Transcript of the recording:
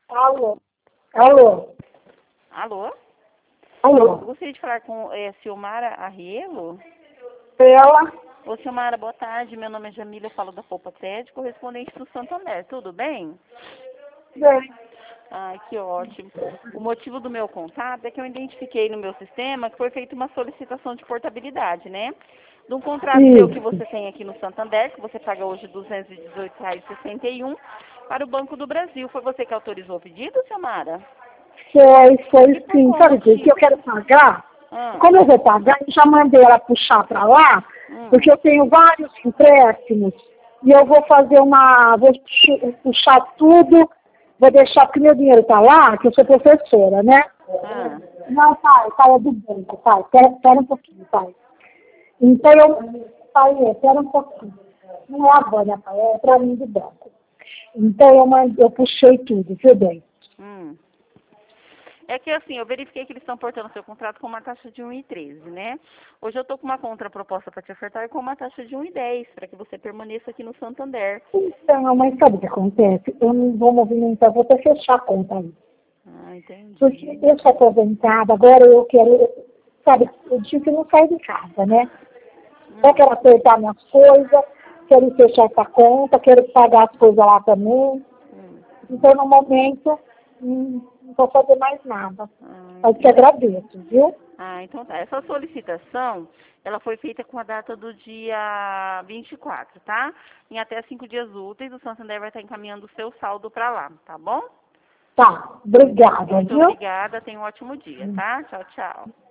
Alô? Alô? Alô? Alô? Gostaria de falar com Silmara Arrielo. Ela? Ô, Silmara, boa tarde. Meu nome é Jamila, eu falo da Poupa Crédito, correspondente do Santander. Tudo bem? Bem. Ai, que ótimo. O motivo do meu contato é que eu identifiquei no meu sistema que foi feita uma solicitação de portabilidade, né? De um contrato seu que você tem aqui no Santander, que você paga hoje R$ 218,61 para o Banco do Brasil. Foi você que autorizou o pedido, Silmara? Foi E por sim. qual Sabe o que eu motivo? quero pagar? Ah, Como eu vou pagar, eu já mandei ela puxar para lá, porque eu tenho vários empréstimos e eu vou fazer vou puxar tudo, vou deixar, porque meu dinheiro está lá, que eu sou professora, né? ah. Não, pai, é do banco, pai. Espera um pouquinho, pai. Então, pai, espera um pouquinho. Não é agora, pai, é para mim do banco. Então, eu puxei tudo, viu bem? É que assim, eu verifiquei que eles estão portando seu contrato com uma taxa de 1,13, né? Hoje eu estou com uma contraproposta para te ofertar com uma taxa de 1,10, para que você permaneça aqui no Santander. Então, mas sabe o que acontece? Eu não vou movimentar, vou até fechar a conta aí. Ah, entendi. Porque eu sou aposentada, agora eu quero, sabe, eu digo que não saio de casa, né? Eu quero acertar minhas coisas, quero fechar essa conta, quero pagar as coisas lá também. Então, no momento, não vou fazer mais nada. Mas te agradeço, viu? Ah, então tá. Essa solicitação, ela foi feita com a data do dia 24, tá? Em até 5 dias úteis, o Santander vai estar encaminhando o seu saldo para lá, tá bom? Tá, obrigada, Muito viu? obrigada, tenha um ótimo dia, tá? Tchau, tchau.